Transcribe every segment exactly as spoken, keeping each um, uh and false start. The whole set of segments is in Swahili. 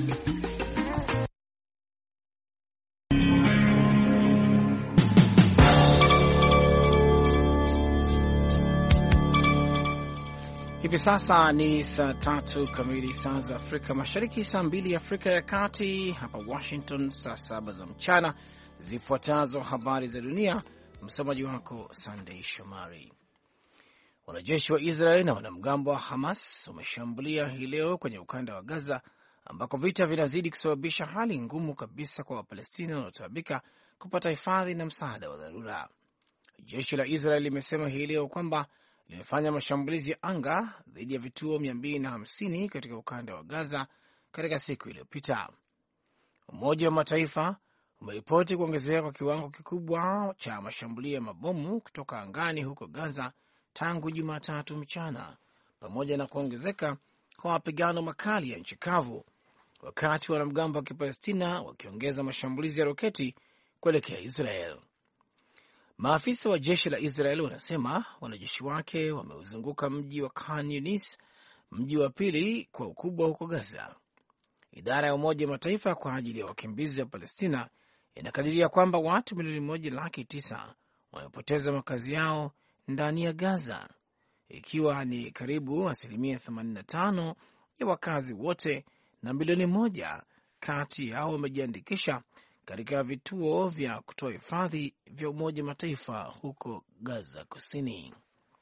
Hivi sasa ni saa tatu kamili saa za Afrika Mashariki, saa mbili Afrika ya Kati, hapa Washington saa saba za mchana. Zifuatazo habari za dunia, msomaji wako Sunday Shomari. Wanajeshi wa Israel na wanamgambo wa Hamas wameshambulia hii leo kwenye ukanda wa Gaza, ambako vita vinazidi kusababisha hali ngumu kabisa kwa Wapalestina wanaotaabika kupata hifadhi na msaada wa dharura. Jeshi la Israel limesema hii leo kwamba limefanya mashambulizi ya anga dhidi ya vituo mia mbili na hamsini katika ukanda wa Gaza katika siku iliyopita. Umoja wa Mataifa umeripoti kuongezeka kwa kiwango kikubwa cha mashambulio ya mabomu kutoka angani huko Gaza tangu Jumatatu mchana, pamoja na kuongezeka kwa mapigano makali ya nchi kavu, wakati wanamgambo wa Kipalestina wakiongeza mashambulizi ya roketi kuelekea Israel. Maafisa wa jeshi la Israel wanasema wanajeshi wake wameuzunguka mji wa Khan Yunis, mji wa pili kwa ukubwa huko Gaza. Idara ya Umoja wa Mataifa kwa ajili ya wakimbizi wa Palestina inakadiria kwamba watu milioni moja laki tisa wamepoteza makazi yao ndani ya Gaza, ikiwa ni karibu asilimia themanini na tano ya wakazi wote, na milioni moja kati yao wamejiandikisha katika vituo vya kutoa hifadhi vya Umoja Mataifa huko Gaza Kusini.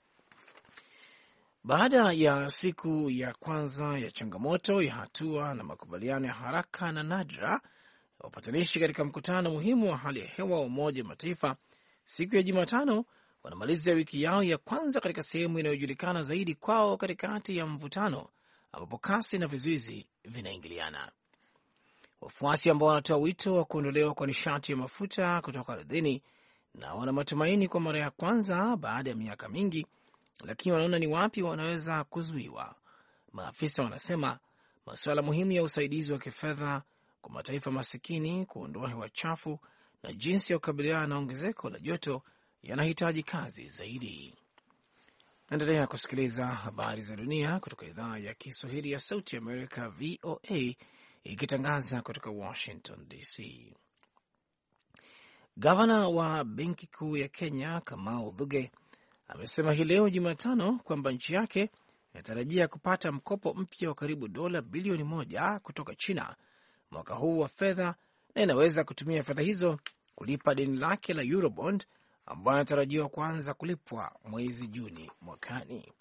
Baada ya siku ya kwanza ya changamoto ya hatua na makubaliano ya haraka na nadra, wapatanishi katika mkutano muhimu wa hali ya hewa wa Umoja Mataifa siku ya Jumatano wanamaliza wiki yao ya kwanza katika sehemu inayojulikana zaidi kwao katikati ya mvutano, ambapo kasi na vizuizi vinaingiliana. Wafuasi ambao wanatoa wito wa kuondolewa kwa nishati ya mafuta kutoka ardhini na wana matumaini kwa mara ya kwanza baada ya miaka mingi, lakini wanaona ni wapi wanaweza kuzuiwa. Maafisa wanasema masuala muhimu ya usaidizi wa kifedha kwa mataifa masikini kuondoa hewa chafu na jinsi ya kukabiliana na ongezeko la joto yanahitaji kazi zaidi. Naendelea kusikiliza habari za dunia kutoka idhaa ya Kiswahili ya Sauti ya Amerika, V O A, ikitangaza kutoka Washington D C. Gavana wa Benki Kuu ya Kenya Kamau Thuge amesema hii leo Jumatano kwamba nchi yake inatarajia kupata mkopo mpya wa karibu dola bilioni moja kutoka China mwaka huu wa fedha, na inaweza kutumia fedha hizo kulipa deni lake la Eurobond ambayo inatarajiwa kuanza kulipwa mwezi Juni mwakani.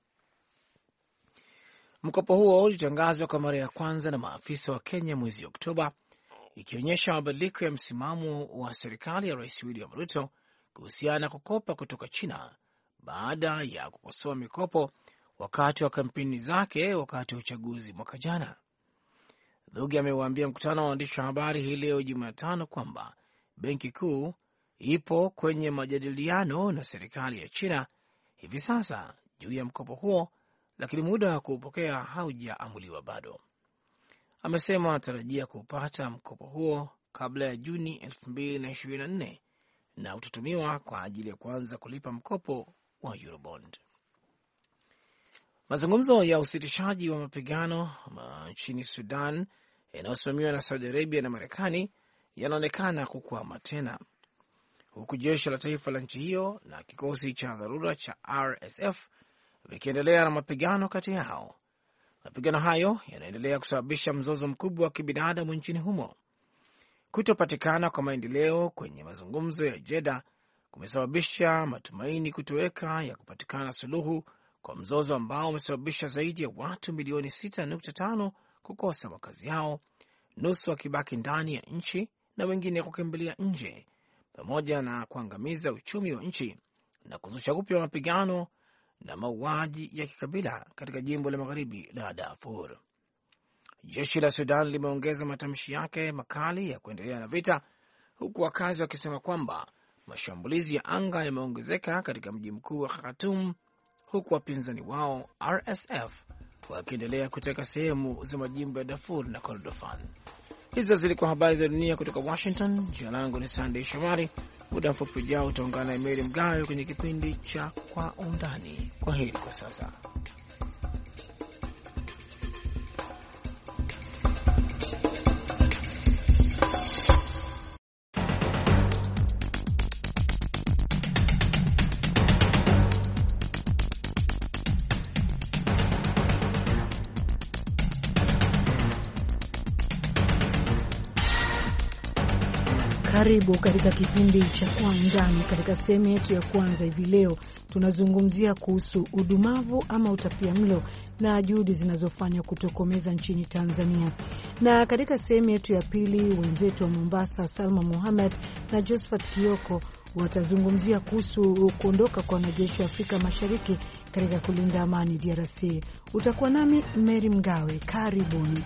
Mkopo huo ulitangazwa kwa mara ya kwanza na maafisa wa Kenya mwezi Oktoba, ikionyesha mabadiliko ya msimamo wa serikali ya Rais William Ruto kuhusiana na kukopa kutoka China baada ya kukosoa mikopo wakati wa kampeni zake wakati wa uchaguzi mwaka jana. Thuge amewaambia mkutano wa waandishi wa habari hii leo Jumatano kwamba Benki Kuu ipo kwenye majadiliano na serikali ya China hivi sasa juu ya mkopo huo, lakini muda wa kuupokea haujaamuliwa bado. Amesema anatarajia kupata mkopo huo kabla ya Juni elfu mbili na ishirini na nne na utatumiwa kwa ajili ya kuanza kulipa mkopo wa Eurobond. Mazungumzo ya usitishaji wa mapigano nchini Sudan yanayosimamiwa na Saudi Arabia na Marekani yanaonekana kukwama tena, huku jeshi la taifa la nchi hiyo na kikosi cha dharura cha R S F vikiendelea na mapigano kati yao. Mapigano hayo yanaendelea kusababisha mzozo mkubwa wa kibinadamu nchini humo. Kutopatikana kwa maendeleo kwenye mazungumzo ya Jeddah kumesababisha matumaini kutoweka ya kupatikana suluhu kwa mzozo ambao umesababisha zaidi ya watu milioni sita nukta tano kukosa makazi yao, nusu wakibaki ndani ya nchi na wengine kukimbilia nje, pamoja na kuangamiza uchumi wa nchi na kuzusha upya mapigano na mauaji ya kikabila katika jimbo la magharibi la Darfur. Jeshi la Sudan limeongeza matamshi yake makali ya kuendelea na vita, huku wakazi wakisema kwamba mashambulizi ya anga yameongezeka katika mji mkuu wa Khartoum, huku wapinzani wao R S F wakiendelea kuteka sehemu za majimbo ya Darfur na Kordofan. Hizo zilikuwa habari za dunia kutoka Washington. Jina langu ni Sunday Shomari. Muda mfupi ujao utaungana na Emeli Mgayo kwenye kipindi cha Kwa Undani. Kwa heri kwa sasa. Karibu katika kipindi cha Kwa Undani. Katika sehemu yetu ya kwanza hivi leo tunazungumzia kuhusu udumavu ama utapiamlo na juhudi zinazofanywa kutokomeza nchini Tanzania. Na katika sehemu yetu ya pili wenzetu wa Mombasa Salma Mohamed na Josephat Kioko watazungumzia kuhusu kuondoka kwa wanajeshi wa Afrika Mashariki katika kulinda amani D R C. Utakuwa nami Mary Mgawe. Karibuni.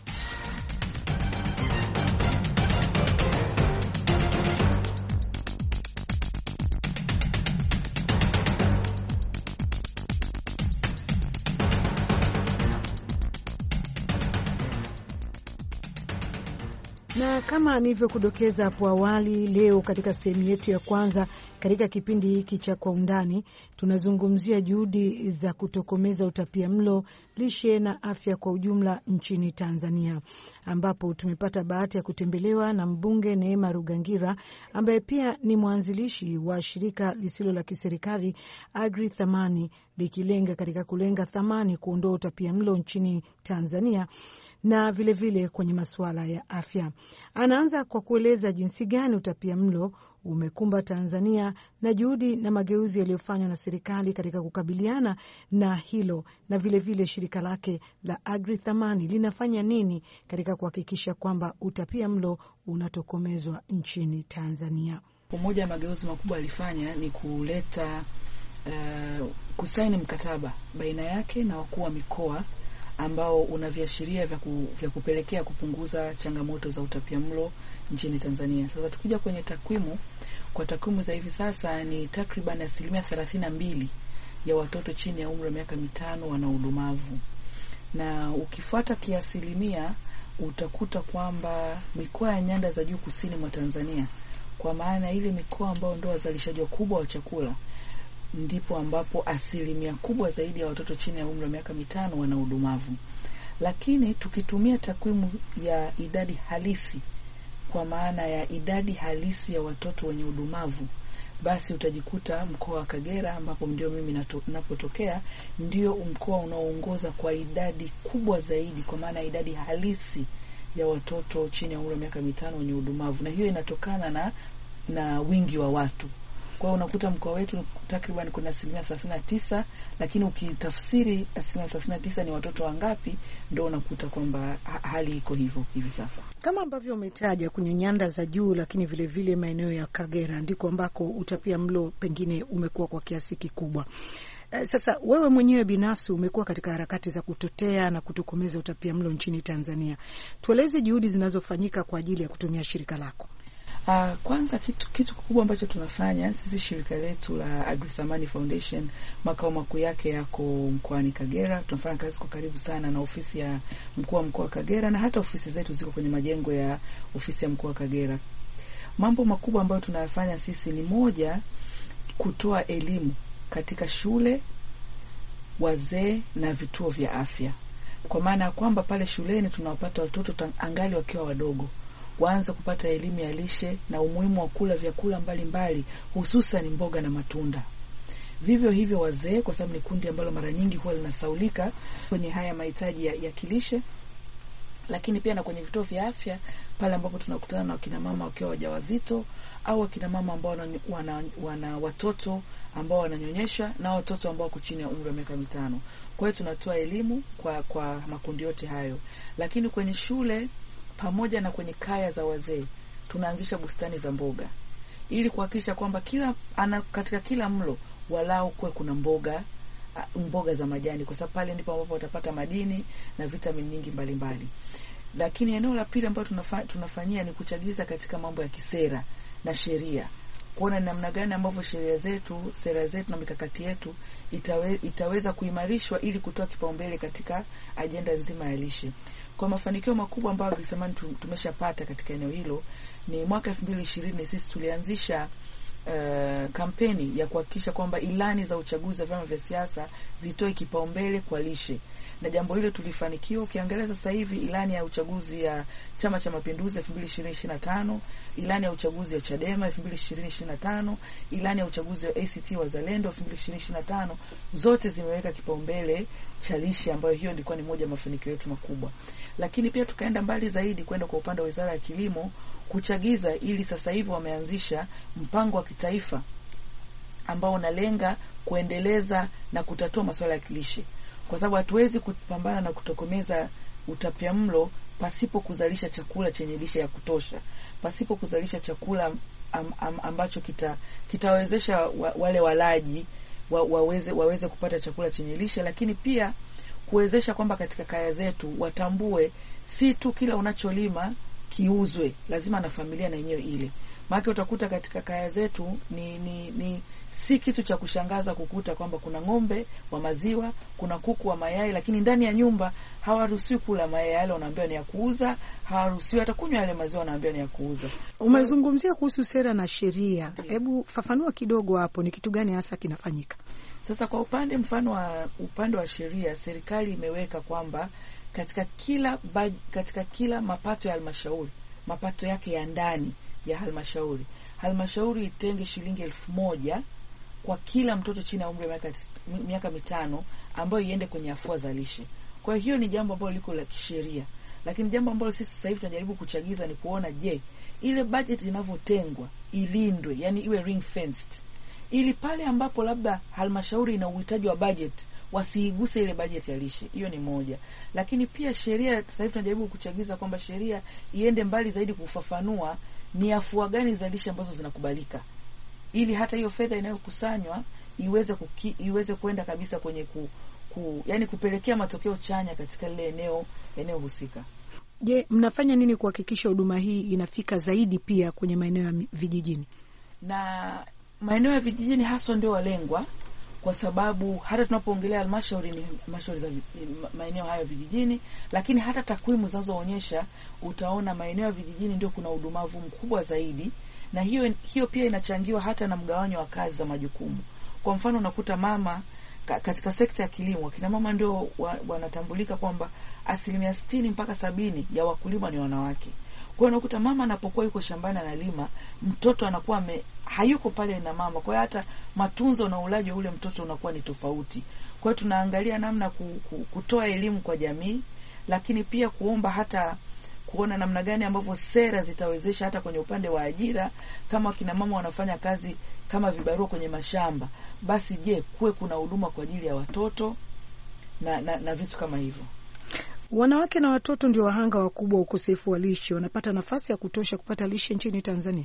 Na kama nilivyokudokeza hapo awali, leo katika sehemu yetu ya kwanza katika kipindi hiki cha Kwa Undani tunazungumzia juhudi za kutokomeza utapiamlo, lishe na afya kwa ujumla nchini Tanzania, ambapo tumepata bahati ya kutembelewa na mbunge Neema Rugangira ambaye pia ni mwanzilishi wa shirika lisilo la kiserikali Agri Thamani, likilenga katika kulenga thamani kuondoa utapiamlo nchini Tanzania na vilevile vile kwenye masuala ya afya. Anaanza kwa kueleza jinsi gani utapiamlo umekumba Tanzania na juhudi na mageuzi yaliyofanywa na serikali katika kukabiliana na hilo, na vilevile vile shirika lake la Agri Thamani linafanya nini katika kuhakikisha kwamba utapiamlo unatokomezwa nchini Tanzania. Pamoja na mageuzi makubwa alifanya ni kuleta uh, kusaini mkataba baina yake na wakuu wa mikoa ambao una viashiria vya, ku, vya kupelekea kupunguza changamoto za utapiamlo nchini Tanzania. Sasa tukija kwenye takwimu, kwa takwimu za hivi sasa ni takriban asilimia thelathini na mbili ya watoto chini ya umri wa miaka mitano wana udumavu. Na ukifuata kiasilimia utakuta kwamba mikoa ya nyanda za juu kusini mwa Tanzania, kwa maana ile mikoa ambayo ndio wazalishaji wakubwa wa chakula, ndipo ambapo asilimia kubwa zaidi ya watoto chini ya umri wa miaka mitano wana udumavu. Lakini tukitumia takwimu ya idadi halisi, kwa maana ya idadi halisi ya watoto wenye udumavu, basi utajikuta mkoa wa Kagera ambapo ndio mimi napotokea ndio mkoa unaoongoza kwa idadi kubwa zaidi, kwa maana idadi halisi ya watoto chini ya umri wa miaka mitano wenye udumavu, na hiyo inatokana na na wingi wa watu. Kwa hiyo unakuta mkoa wetu takriban kuna asilimia thelathini na tisa, lakini ukitafsiri asilimia thelathini na tisa ni watoto wangapi, ndio unakuta kwamba hali iko hivyo hivi sasa. Kama ambavyo umetaja kwenye nyanda za juu, lakini vile vile maeneo ya Kagera ndiko ambako utapiamlo pengine umekuwa kwa kiasi kikubwa. Sasa wewe mwenyewe binafsi umekuwa katika harakati za kutetea na kutokomeza utapiamlo nchini Tanzania. Tueleze juhudi zinazofanyika kwa ajili ya kutumia shirika lako. Uh, kwanza kitu kitu kikubwa ambacho tunafanya sisi, shirika letu la Agri Thamani Foundation, makao makuu yake yako mkoani Kagera. Tunafanya kazi kwa karibu sana na ofisi ya mkuu wa mkoa wa Kagera, na hata ofisi zetu ziko kwenye majengo ya ofisi ya mkuu wa Kagera. Mambo makubwa ambayo tunayafanya sisi ni moja, kutoa elimu katika shule, wazee na vituo vya afya. Kwa maana kwamba pale shuleni tunawapata watoto angali wakiwa wadogo, waanze kupata elimu ya lishe na umuhimu wa kula vyakula mbalimbali, hususan mboga na matunda. Vivyo hivyo wazee, kwa sababu ni kundi ambalo mara nyingi huwa linasaulika kwenye haya mahitaji ya, ya kilishe. Lakini pia na kwenye vituo vya afya pale ambapo tunakutana na wakina mama wakiwa wajawazito au wakina mama ambao wana, wana, wana watoto ambao wananyonyesha na watoto ambao wako chini ya umri wa miaka mitano. Kwa hiyo tunatoa elimu kwa kwa makundi yote hayo. Lakini kwenye shule pamoja na kwenye kaya za wazee tunaanzisha bustani za mboga ili kuhakikisha kwamba kila ana, katika kila mlo walau kuwe kuna mboga mboga za majani, kwa sababu pale ndipo ambapo watapata madini na vitamini nyingi mbalimbali. Lakini eneo la pili ambalo tunafa, tunafanyia ni kuchagiza katika mambo ya kisera na sheria, kuona namna gani ambavyo sheria zetu, sera zetu na mikakati yetu itawe, itaweza kuimarishwa ili kutoa kipaumbele katika ajenda nzima ya lishe. Kwa mafanikio makubwa ambayo tulisema tumeshapata katika eneo hilo ni mwaka elfu mbili ishirini sisi tulianzisha uh, kampeni ya kuhakikisha kwamba ilani za uchaguzi wa vyama vya siasa zitoe kipaumbele kwa lishe. na jambo hilo tulifanikiwa. Ukiangalia sasa hivi ilani ya uchaguzi ya Chama cha Mapinduzi elfu mbili ishirini na tano, ilani ya uchaguzi ya Chadema elfu mbili ishirini na tano, ilani ya uchaguzi wa A C T Wazalendo elfu mbili ishirini na tano, zote zimeweka kipaumbele cha lishe, ambayo hiyo ilikuwa ni moja mafanikio yetu makubwa. Lakini pia tukaenda mbali zaidi kwenda kwa upande wa Wizara ya Kilimo kuchagiza, ili sasa hivi wameanzisha mpango wa kitaifa ambao unalenga kuendeleza na kutatua masuala ya lishe, kwa sababu hatuwezi kupambana na kutokomeza utapiamlo pasipo kuzalisha chakula chenye lishe ya kutosha, pasipo kuzalisha chakula am, am, ambacho kita kitawezesha wa, wale walaji wa, waweze waweze kupata chakula chenye lishe, lakini pia kuwezesha kwamba katika kaya zetu watambue si tu kila unacholima kiuzwe, lazima na familia na yenyewe ile. Maana utakuta katika kaya zetu ni ni ni si kitu cha kushangaza kukuta kwamba kuna ng'ombe wa maziwa, kuna kuku wa mayai, lakini ndani ya nyumba hawaruhusiwi kula mayai yale, wanaambiwa ni ya kuuza, hawaruhusiwi hata kunywa yale maziwa, wanaambiwa ni ya kuuza. Umezungumzia kuhusu sera na sheria. Hebu fafanua kidogo hapo, ni kitu gani hasa kinafanyika? Sasa kwa upande mfano wa upande wa sheria, serikali imeweka kwamba katika kila baj, katika kila mapato ya halmashauri, mapato yake ya ndani ya halmashauri, halmashauri itenge shilingi elfu moja kwa kila mtoto chini ya umri wa miaka miaka mitano ambayo iende kwenye afua za lishe. Kwa hiyo ni jambo ambalo liko la kisheria, lakini jambo ambalo sisi sasa hivi tunajaribu kuchagiza ni kuona, je, ile budget inavyotengwa ilindwe, yani iwe ring fenced, ili pale ambapo labda halmashauri ina uhitaji wa budget wasiiguse ile budget ya lishe. Hiyo ni moja. Lakini pia sheria sasa hivi tunajaribu kuchagiza kwamba sheria iende mbali zaidi kufafanua ni afua gani za lishe ambazo zinakubalika, ili hata hiyo fedha inayokusanywa iweze kuki, iweze kwenda kabisa kwenye ku, ku yani kupelekea matokeo chanya katika lile eneo eneo husika. Je, mnafanya nini kuhakikisha huduma hii inafika zaidi pia kwenye maeneo ya vijijini? Na maeneo ya vijijini hasa ndio walengwa, kwa sababu hata tunapoongelea halmashauri ni halmashauri za maeneo hayo vijijini, lakini hata takwimu zinazoonyesha utaona maeneo ya vijijini ndio kuna udumavu mkubwa zaidi, na hiyo hiyo pia inachangiwa hata na mgawanyo wa kazi za majukumu. Kwa mfano unakuta mama katika sekta ya kilimo, kina mama ndio wanatambulika wa kwamba asilimia sitini mpaka sabini ya wakulima ni wanawake. Kwa hiyo unakuta mama anapokuwa yuko shambani analima, mtoto anakuwa me, hayuko pale na mama. Kwa hiyo hata matunzo na ulaji wa ule mtoto unakuwa ni tofauti. Kwa hiyo tunaangalia namna ku, ku, kutoa elimu kwa jamii, lakini pia kuomba hata kuona namna gani ambavyo sera zitawezesha hata kwenye upande wa ajira, kama kina mama wanafanya kazi kama vibarua kwenye mashamba, basi je, kuwe kuna huduma kwa ajili ya watoto na na, na vitu kama hivyo. Wanawake na watoto ndio wahanga wakubwa ukosefu wa lishe. Wanapata nafasi ya kutosha kupata lishe nchini Tanzania?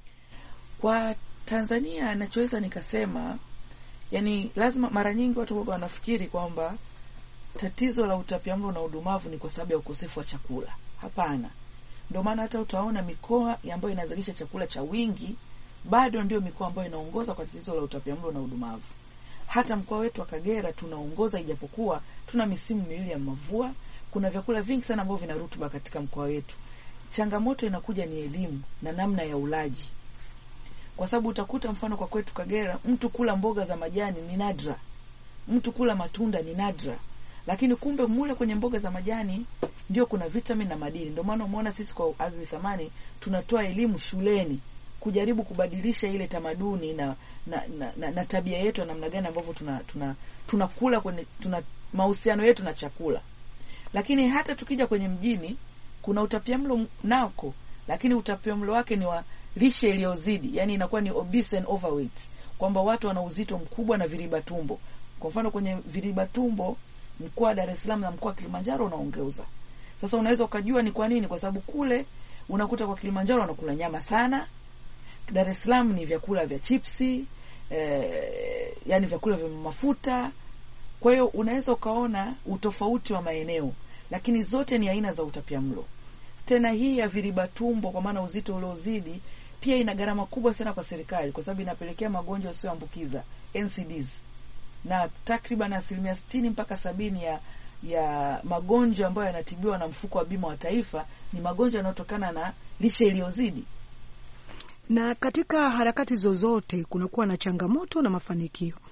Kwa Tanzania nachoweza nikasema, yani lazima, mara nyingi watu wao wanafikiri kwamba tatizo la utapiamlo na udumavu ni kwa sababu ya ukosefu wa chakula. Hapana. Ndio maana hata utaona mikoa ambayo inazalisha chakula cha wingi bado ndio mikoa ambayo inaongoza kwa tatizo la utapiamlo na udumavu. Hata mkoa wetu wa Kagera tunaongoza, ijapokuwa tuna misimu miwili ya mvua. Kuna vyakula vingi sana ambavyo vina rutuba katika mkoa wetu. Changamoto inakuja ni elimu na namna ya ulaji. Kwa sababu utakuta mfano kwa kwetu Kagera, mtu kula mboga za majani ni nadra, mtu kula matunda ni nadra, lakini kumbe mule kwenye mboga za majani ndio kuna vitamin na madini. Ndio maana umeona sisi kwa Agri Thamani tunatoa elimu shuleni kujaribu kubadilisha ile tamaduni na na, na, na, na tabia yetu, na namna gani ambavyo tuna tuna tunakula kwenye tuna mahusiano yetu na chakula. Lakini hata tukija kwenye mjini kuna utapiamlo nako, lakini utapiamlo wake ni wa lishe iliyozidi, yani inakuwa ni obese and overweight, kwamba watu wana uzito mkubwa na viriba tumbo. Kwa mfano kwenye viriba tumbo mkoa wa Dar es Salaam na mkoa wa Kilimanjaro unaongeza. Sasa unaweza ukajua ni kwa nini, kwa sababu kule unakuta kwa Kilimanjaro wanakula nyama sana, Dar es Salaam ni vyakula vya chipsi, eh, yani vyakula vya mafuta. Kwa hiyo unaweza ukaona utofauti wa maeneo, lakini zote ni aina za utapiamlo. Tena hii ya viriba tumbo, kwa maana uzito uliozidi, pia ina gharama kubwa sana kwa serikali, kwa sababu inapelekea magonjwa yasiyoambukiza N C Ds, na takriban asilimia sitini mpaka sabini ya ya magonjwa ambayo yanatibiwa na mfuko wa bima wa taifa ni magonjwa yanayotokana na lishe iliyozidi. Na katika harakati zozote kunakuwa na changamoto na mafanikio.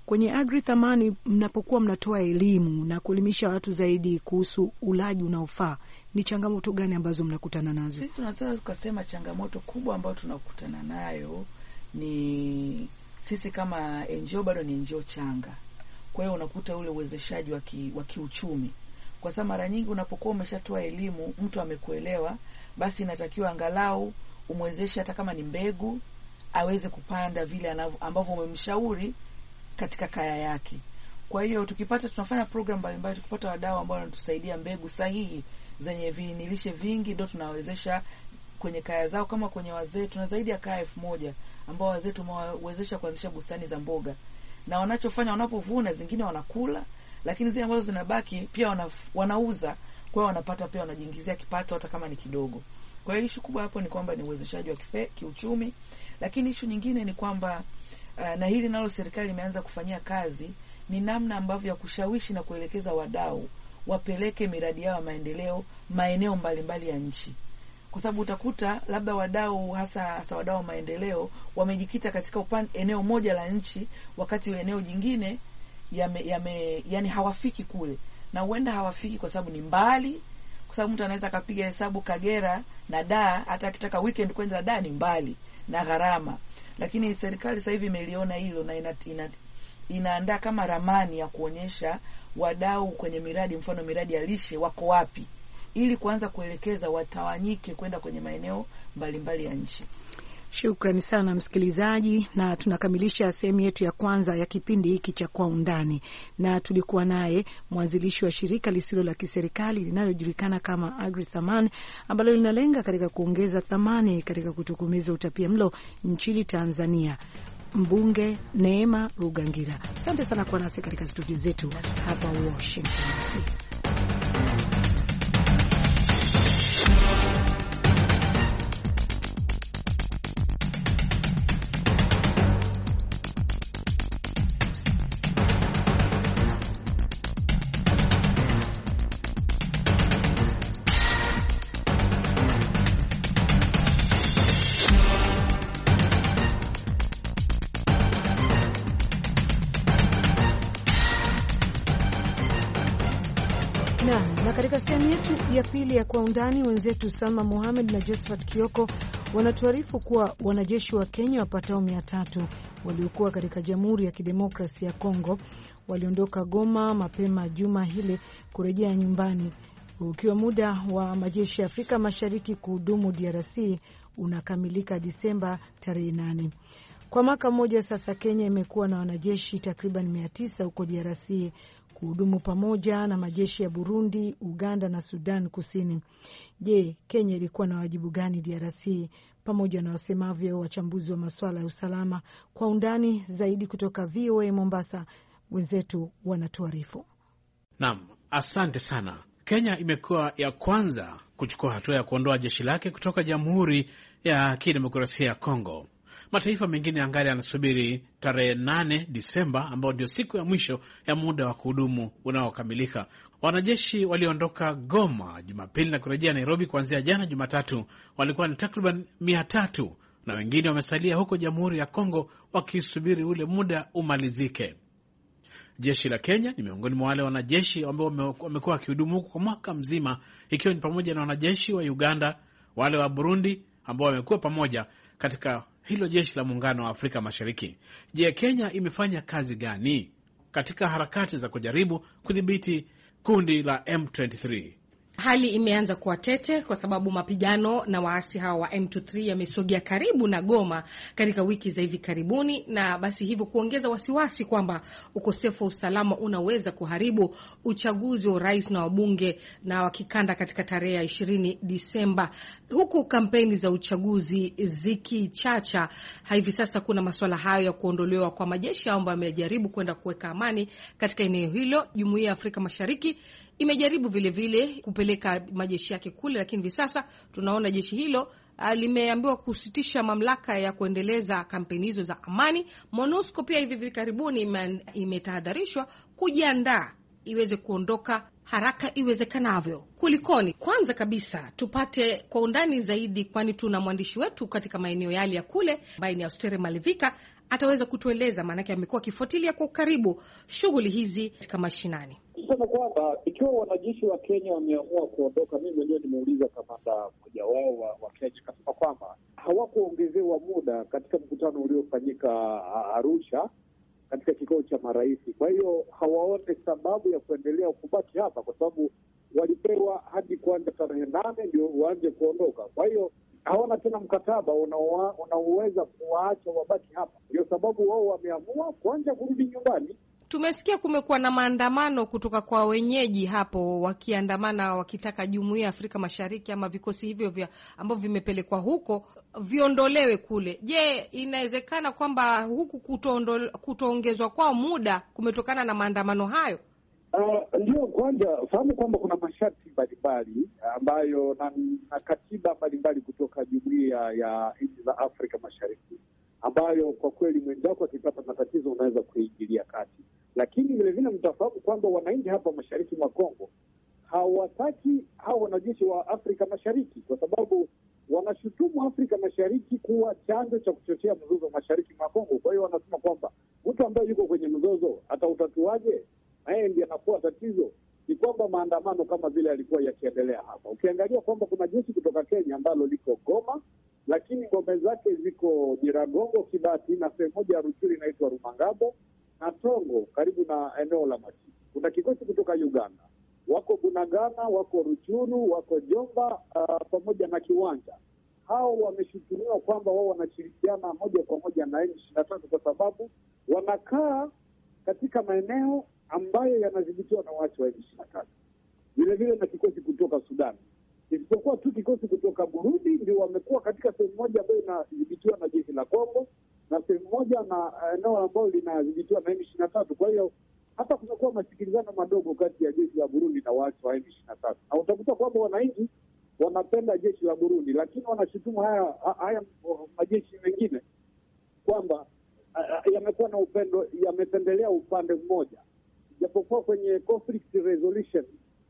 Kwenye Agri Thamani, mnapokuwa mnatoa elimu na kuelimisha watu zaidi kuhusu ulaji unaofaa, ni changamoto gani ambazo mnakutana nazo? Sisi tunataka tukasema changamoto kubwa ambayo tunakutana nayo ni sisi kama N G O bado ni N G O changa. Kwa hiyo unakuta ule uwezeshaji wa kiuchumi. Kwa sababu mara nyingi unapokuwa umeshatoa elimu, mtu amekuelewa, basi inatakiwa angalau umwezeshe hata kama ni mbegu aweze kupanda vile ambavyo umemshauri katika kaya yake. Kwa hiyo tukipata, tunafanya program mbalimbali, tukipata wadau ambao wanatusaidia mbegu sahihi zenye viinilishe vingi, ndio tunawezesha kwenye kaya zao. Kama kwenye wazee tuna zaidi ya kaya elfu moja ambao wazee tumewezesha kuanzisha bustani za mboga, na wanachofanya wanapovuna zingine wanakula, lakini zile ambazo zinabaki pia wana, wanauza. Kwa hiyo wanapata pia, wanajiingizia kipato hata kama ni kidogo. Kwa hiyo issue kubwa hapo ni kwamba ni uwezeshaji wa kiuchumi. Lakini issue nyingine ni kwamba uh, na hili nalo serikali imeanza kufanyia kazi, ni namna ambavyo ya kushawishi na kuelekeza wadau wapeleke miradi yao ya maendeleo maeneo mbalimbali ya nchi. Kwa sababu utakuta labda wadau hasa hasa wadau wa maendeleo wamejikita katika upande eneo moja la nchi, wakati eneo jingine yame, yame yani hawafiki kule. Na huenda hawafiki kwa sababu ni mbali, kwa sababu mtu anaweza kapiga hesabu Kagera na Dar, hata akitaka weekend kwenda Dar ni mbali na gharama. Lakini serikali sasa hivi imeliona hilo na ina, ina, inaandaa kama ramani ya kuonyesha wadau kwenye miradi, mfano miradi ya lishe wako wapi, ili kuanza kuelekeza watawanyike kwenda kwenye maeneo mbalimbali ya nchi. Shukrani sana msikilizaji, na tunakamilisha sehemu yetu ya kwanza ya kipindi hiki cha Kwa Undani, na tulikuwa naye mwanzilishi wa shirika lisilo la kiserikali linalojulikana kama Agri Thamani, ambalo linalenga katika kuongeza thamani katika kutokomeza utapiamlo nchini Tanzania, mbunge Neema Rugangira. Asante sana kwa nasi katika studio zetu hapa Washington D C. Na katika sehemu yetu ya pili ya Kwa Undani, wenzetu Salma Mohamed na Josephat Kioko wanatuarifu kuwa wanajeshi wa Kenya wapatao mia tatu waliokuwa katika Jamhuri ya Kidemokrasia ya Kongo waliondoka Goma mapema juma hili kurejea nyumbani, ukiwa muda wa majeshi ya Afrika Mashariki kuhudumu D R C unakamilika Disemba tarehe nane. Kwa mwaka mmoja sasa, Kenya imekuwa na wanajeshi takriban mia tisa huko D R C kuhudumu pamoja na majeshi ya Burundi, Uganda na Sudan Kusini. Je, Kenya ilikuwa na wajibu gani D R C? Pamoja na wasemavyo wachambuzi wa masuala ya usalama. Kwa undani zaidi kutoka V O A Mombasa, wenzetu wanatuarifu. Naam, asante sana. Kenya imekuwa ya kwanza kuchukua hatua ya kuondoa jeshi lake kutoka Jamhuri ya Kidemokrasia ya Kongo. Mataifa mengine angali yanasubiri tarehe nane Disemba, ambao ndio siku ya mwisho ya muda wa kuhudumu unaokamilika. Wanajeshi waliondoka Goma Jumapili na kurejea Nairobi kuanzia jana Jumatatu. Walikuwa ni takriban mia tatu na wengine wamesalia huko Jamhuri ya Kongo wakisubiri ule muda umalizike. Jeshi la Kenya ni miongoni mwa wale wanajeshi ambao wamekuwa wakihudumu huko kwa mwaka mzima, ikiwa ni pamoja na wanajeshi wa Uganda, wale wa Burundi ambao wamekuwa pamoja katika hilo jeshi la muungano wa Afrika Mashariki. Je, Kenya imefanya kazi gani katika harakati za kujaribu kudhibiti kundi la M ishirini na tatu? Hali imeanza kuwa tete kwa sababu mapigano na waasi hawa wa M ishirini na tatu yamesogea karibu na Goma katika wiki za hivi karibuni, na basi hivyo kuongeza wasiwasi kwamba ukosefu wa usalama unaweza kuharibu uchaguzi wa rais na wabunge na wakikanda katika tarehe ya ishirini Disemba. Huku kampeni za uchaguzi zikichacha, hivi sasa kuna masuala hayo ya kuondolewa kwa majeshi ambayo yamejaribu kwenda kuweka amani katika eneo hilo. Jumuiya ya Afrika Mashariki imejaribu vile vile kupeleka majeshi yake kule, lakini hivi sasa tunaona jeshi hilo limeambiwa kusitisha mamlaka ya kuendeleza kampeni hizo za amani. MONUSCO pia hivi karibuni imetahadharishwa kujiandaa iweze kuondoka haraka iwezekanavyo. Kulikoni? Kwanza kabisa tupate kwa undani zaidi, kwani tuna mwandishi wetu katika maeneo yale ya kule ambaye ni Austere Malivika, ataweza kutueleza, maanake amekuwa akifuatilia kwa karibu shughuli hizi katika mashinani. Tuseme kwamba ikiwa wanajeshi wa Kenya wameamua kuondoka, mimi mwenyewe nimeuliza kamanda mmoja wao wa, wa Kenya, kasema kwamba hawakuongezewa muda katika mkutano uliofanyika Arusha katika kikao cha marais. Kwa hiyo hawaone sababu ya kuendelea kubaki hapa, kwa sababu walipewa hadi kuanza tarehe nane ndio waanze kuondoka. Kwa hiyo hawana tena mkataba unaoweza kuwaacha wabaki hapa. Ndio sababu wao wameamua kuanza kurudi nyumbani. Tumesikia kumekuwa na maandamano kutoka kwa wenyeji hapo, wakiandamana wakitaka Jumuiya ya Afrika Mashariki ama vikosi hivyo vya ambavyo vimepelekwa huko viondolewe kule. Je, inawezekana kwamba huku kutoongezwa kwao muda kumetokana na maandamano hayo? Uh, ndio, kwanza fahamu kwamba kuna masharti mbalimbali ambayo na, na katiba mbalimbali kutoka Jumuiya ya nchi za Afrika Mashariki ambayo kwa kweli mwenzako akipata matatizo unaweza kuingilia kati. Lakini vile vile mtafahamu kwamba wananchi hapa mashariki mwa Kongo hawataki hao wanajeshi wa Afrika Mashariki, kwa sababu wanashutumu Afrika Mashariki kuwa chanzo cha kuchochea mzozo mashariki mwa Kongo. Kwa hiyo wanasema kwamba mtu ambaye yuko kwenye mzozo atautatuaje? Yeye ndiye anakuwa tatizo. Ni kwamba maandamano kama vile yalikuwa yakiendelea hapa. Ukiangalia kwamba kuna jeshi kutoka Kenya ambalo liko Goma, lakini ngome zake ziko Nyiragongo, Kibati na sehemu moja ya Ruchuri inaitwa Rumangabo na Tongo karibu na eneo la Masisi. Kuna kikosi kutoka Uganda, wako Bunagana, wako Ruchuru, wako Jomba uh, pamoja na Kiwanja. Hao wameshutumiwa kwamba wao wanashirikiana moja kwa moja na M ishirini na tatu kwa sababu wanakaa katika maeneo ambayo yanadhibitiwa na watu wa M ishirini na tatu. Vile vile na kikosi kutoka Sudan. Isipokuwa tu kikosi kutoka Burundi ndio wamekuwa katika sehemu moja ambayo inadhibitiwa na jeshi la Kongo na sehemu moja na eneo ambalo linadhibitiwa na M ishirini na tatu. Kwa hiyo hata kumekuwa masikilizano madogo kati ya jeshi la Burundi na watu wa M ishirini na tatu. Na utakuta kwamba wananchi wanapenda jeshi la Burundi, lakini wanashutumu haya haya majeshi mengine kwamba yamekuwa na upendo, yamependelea upande mmoja. Japokuwa kwenye conflict resolution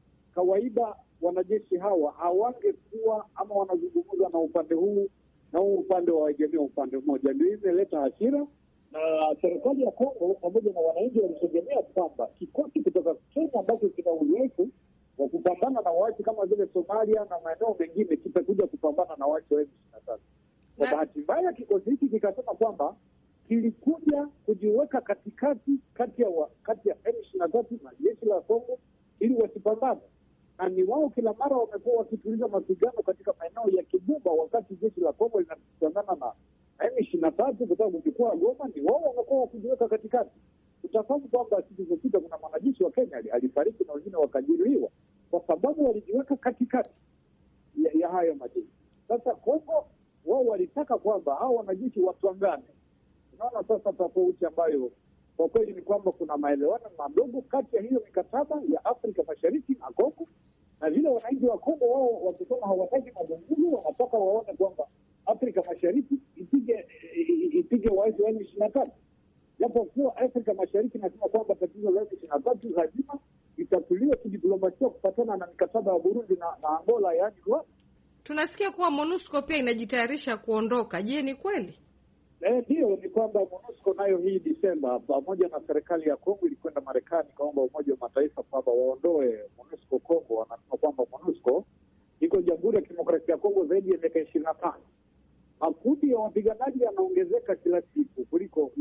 kawaida wanajeshi hawa hawangekuwa ama wanazungumza na upande huu na huu upande wa waegemea upande mmoja. Ndio imeleta hasira, na serikali ya Kongo pamoja na wananchi walitegemea kwamba kikosi kutoka Kenya ambacho kina uzoefu wa kupambana na watu kama vile Somalia na maeneo mengine kitakuja kupambana na watu wa M ishirini na tatu. Kwa bahati mbaya kikosi hiki kikasema kwamba kilikuja kujiweka katikati kati ya wa, kati ya M ishirini na tatu na jeshi la Kongo ili wasipambane. Na ni wao kila mara wamekuwa wakituliza mapigano katika maeneo ya Kibumba wakati jeshi la Kongo linapambana na M ishirini na tatu kutoka mkoa wa Goma. Ni wao wamekuwa wakijiweka katikati. Utafahamu kwamba siku zilizopita kuna mwanajeshi wa Kenya alifariki na wengine wakajeruhiwa kwa sababu walijiweka katikati ya, ya hayo majeshi. Sasa Kongo wao walitaka kwamba hao wanajeshi watwangane. Unaona sasa tofauti ambayo kwa kweli ni kwamba kuna maelewano madogo kati ya hiyo mikataba ya Afrika Mashariki na Kongo, na vile wananchi wa Kongo wao wakisema hawataki mazungumzo, wanataka waone kwamba Afrika Mashariki ipige ipige waasi wa M ishirini na tatu. Japo kwa Afrika Mashariki nasema kwamba tatizo la M ishirini na tatu lazima itatuliwe kidiplomasia kufuatana na mikataba ya Burundi na, na Angola, yaani Rwanda. Tunasikia kuwa MONUSCO pia inajitayarisha kuondoka. Je, ni kweli? Ndio, ni kwamba MONUSCO nayo hii Desemba pamoja na serikali ya Kongo ilikwenda Marekani kaomba Umoja wa Mataifa kwamba waondoe MONUSCO Kongo. Wanasema kwamba MONUSCO iko Jamhuri ya Kidemokrasia ya Kongo zaidi ya miaka ishirini na tano. Makundi ya wapiganaji yanaongezeka kila siku kuliko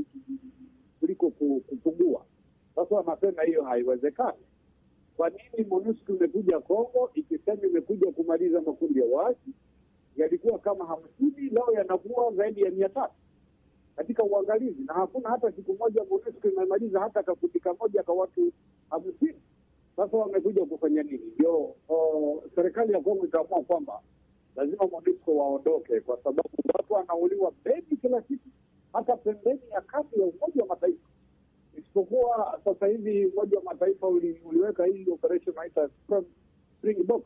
kuliko kupungua. Sasa wanasema hiyo haiwezekani. Kwa nini MONUSCO imekuja Kongo ikisema imekuja kumaliza makundi ya waasi? Yalikuwa kama hamsini, leo yanakuwa zaidi ya mia tatu katika uangalizi, na hakuna hata siku moja MONUSCO imemaliza hata kakundi kamoja kwa watu hamsini. Sasa wamekuja kufanya nini? Ndio serikali ya Kongo ikaamua kwamba lazima MONUSCO waondoke, kwa sababu watu wanauliwa Beni kila siku, hata pembeni ya kambi ya Umoja wa Mataifa. Isipokuwa sasa hivi Umoja wa Mataifa uli, uliweka hii operation inaitwa Springbok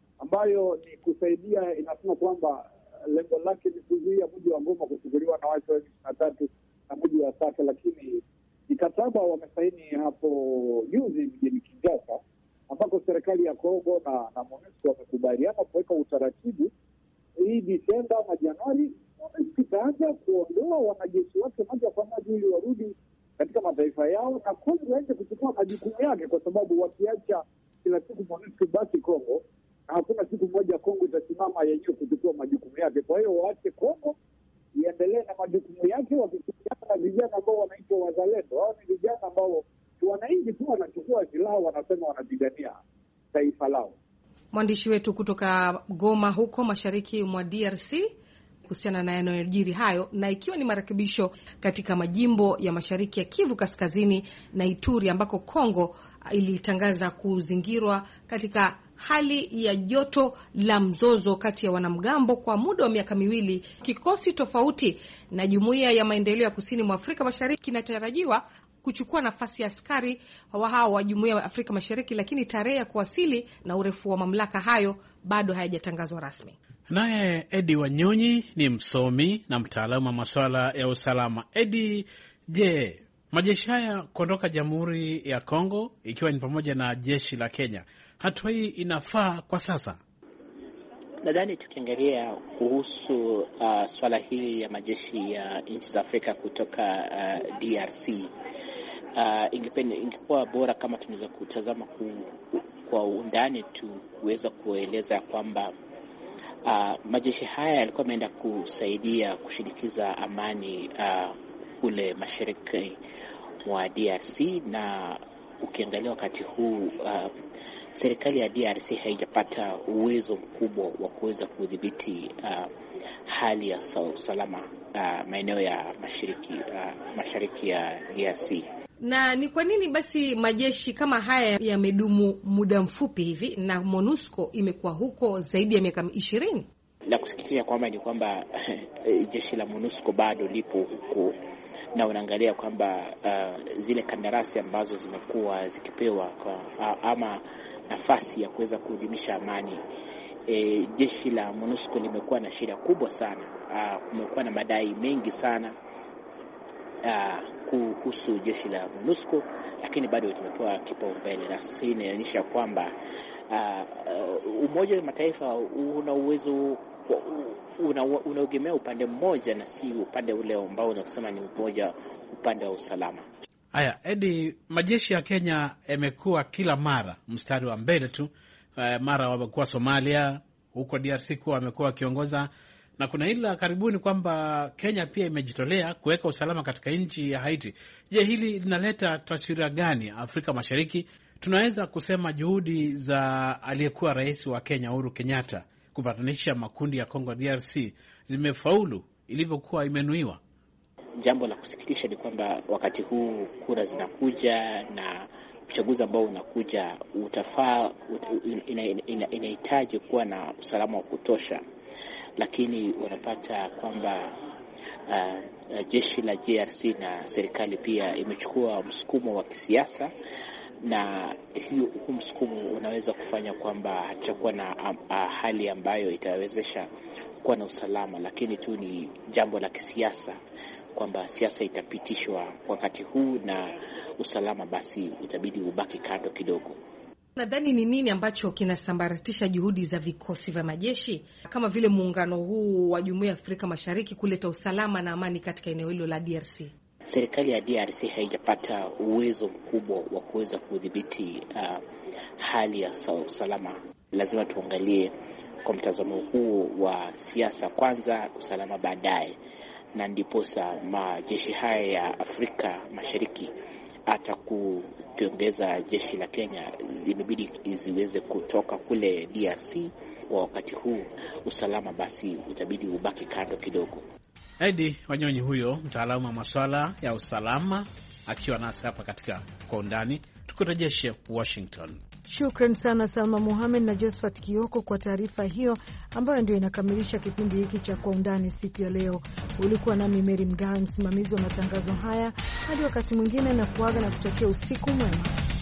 ambayo ni kusaidia, inasema kwamba lengo lake ni kuzuia mji wa Goma kuchukuliwa na watu wa M ishirini na tatu na mji wa Sake, lakini mikataba wamesaini hapo juzi mjini Kinshasa ambako serikali ya Kongo na, na MONUSCO wamekubaliana kuweka utaratibu hii Disemba ama Januari itaanza kuondoa wanajeshi wake moja kwa moja ili warudi katika mataifa yao na Kongo waende kuchukua majukumu yake, kwa sababu wakiacha kila siku MONUSCO basi Kongo, na hakuna siku moja Kongo itasimama yenyewe kuchukua majukumu yake. Kwa hiyo waache Kongo iendelee na majukumu yake, wakishirikiana na vijana ambao wanaitwa wazalendo. Hao ni vijana ambao wananchi tu wanachukua silaha, wanasema wanapigania taifa lao. Mwandishi wetu kutoka Goma huko mashariki mwa D R C kuhusiana na yanayojiri hayo, na ikiwa ni marekebisho katika majimbo ya mashariki ya Kivu Kaskazini na Ituri ambako Kongo ilitangaza kuzingirwa katika hali ya joto la mzozo kati ya wanamgambo kwa muda wa miaka miwili. Kikosi tofauti na Jumuiya ya Maendeleo ya Kusini mwa Afrika Mashariki kinatarajiwa kuchukua nafasi ya askari wa hao wa Jumuiya ya Afrika Mashariki, lakini tarehe ya kuwasili na urefu wa mamlaka hayo bado hayajatangazwa rasmi. Naye Edi Wanyonyi ni msomi na mtaalamu wa masuala ya usalama. Edi, je, majeshi haya kuondoka Jamhuri ya Kongo ikiwa ni pamoja na jeshi la Kenya, hatua hii inafaa kwa sasa? Nadhani tukiangalia kuhusu uh, swala hili ya majeshi ya uh, nchi za Afrika kutoka uh, D R C, uh, ingependa ingekuwa bora kama tunaweza kutazama ku, kwa undani tu kuweza kueleza kwamba uh, majeshi haya yalikuwa yameenda kusaidia kushinikiza amani uh, kule mashariki mwa D R C, na ukiangalia wakati huu uh, serikali ya D R C haijapata uwezo mkubwa wa kuweza kudhibiti uh, hali ya usalama uh, maeneo ya mashariki uh, mashariki ya D R C. Na ni kwa nini basi majeshi kama haya yamedumu muda mfupi hivi na MONUSCO imekuwa huko zaidi ya miaka ishirini? La kusikitisha kwamba ni kwamba jeshi la MONUSCO bado lipo huko, na unaangalia kwamba uh, zile kandarasi ambazo zimekuwa zikipewa kwa, uh, ama nafasi ya kuweza kudumisha amani, e, jeshi la MONUSCO limekuwa na shida kubwa sana. Uh, kumekuwa na madai mengi sana uh, kuhusu jeshi la MONUSCO, lakini bado tumepewa kipaumbele, na sisi inaonyesha kwamba uh, uh, Umoja wa Mataifa una uwezo unaogemea una upande mmoja na si upande ule ambao unasema ni umoja upande wa usalama. Haya, Edi, majeshi ya Kenya yamekuwa kila mara mstari wa mbele tu. Uh, mara wamekuwa Somalia, huko D R C kuwa wamekuwa wakiongoza, na kuna ila karibuni kwamba Kenya pia imejitolea kuweka usalama katika nchi ya Haiti. Je, hili linaleta taswira gani Afrika Mashariki? Tunaweza kusema juhudi za aliyekuwa rais wa Kenya Uhuru Kenyatta kupatanisha makundi ya Kongo D R C zimefaulu ilivyokuwa imenuiwa? Jambo la kusikitisha ni kwamba wakati huu kura zinakuja na uchaguzi ambao unakuja utafaa inahitaji ina, ina, ina kuwa na usalama wa kutosha, lakini wanapata kwamba uh, jeshi la D R C na serikali pia imechukua msukumo wa kisiasa, na huu msukumo unaweza kufanya kwamba hatakuwa na a, a, hali ambayo itawezesha kuwa na usalama, lakini tu ni jambo la kisiasa kwamba siasa itapitishwa wakati huu na usalama basi utabidi ubaki kando kidogo. Nadhani ni nini ambacho kinasambaratisha juhudi za vikosi vya majeshi kama vile muungano huu wa Jumuiya ya Afrika Mashariki kuleta usalama na amani katika eneo hilo la D R C? Serikali ya D R C haijapata uwezo mkubwa wa kuweza kudhibiti uh, hali ya usalama. Lazima tuangalie kwa mtazamo huu wa siasa kwanza, usalama baadaye, na ndiposa majeshi haya ya Afrika Mashariki hata kuongeza jeshi la Kenya zimebidi ziweze kutoka kule D R C. Kwa wakati huu usalama basi utabidi ubaki kando kidogo. Edi Wanyonyi huyo mtaalamu wa masuala ya usalama akiwa nasi hapa katika Kwa Undani. Tukurejeshe Washington. Shukran sana Salma Mohamed na Josephat Kioko kwa taarifa hiyo ambayo ndio inakamilisha kipindi hiki cha Kwa Undani siku ya leo. Ulikuwa nami Mary Mgawe, msimamizi wa matangazo haya. Hadi wakati mwingine, na kuaga na kutakia usiku mwema.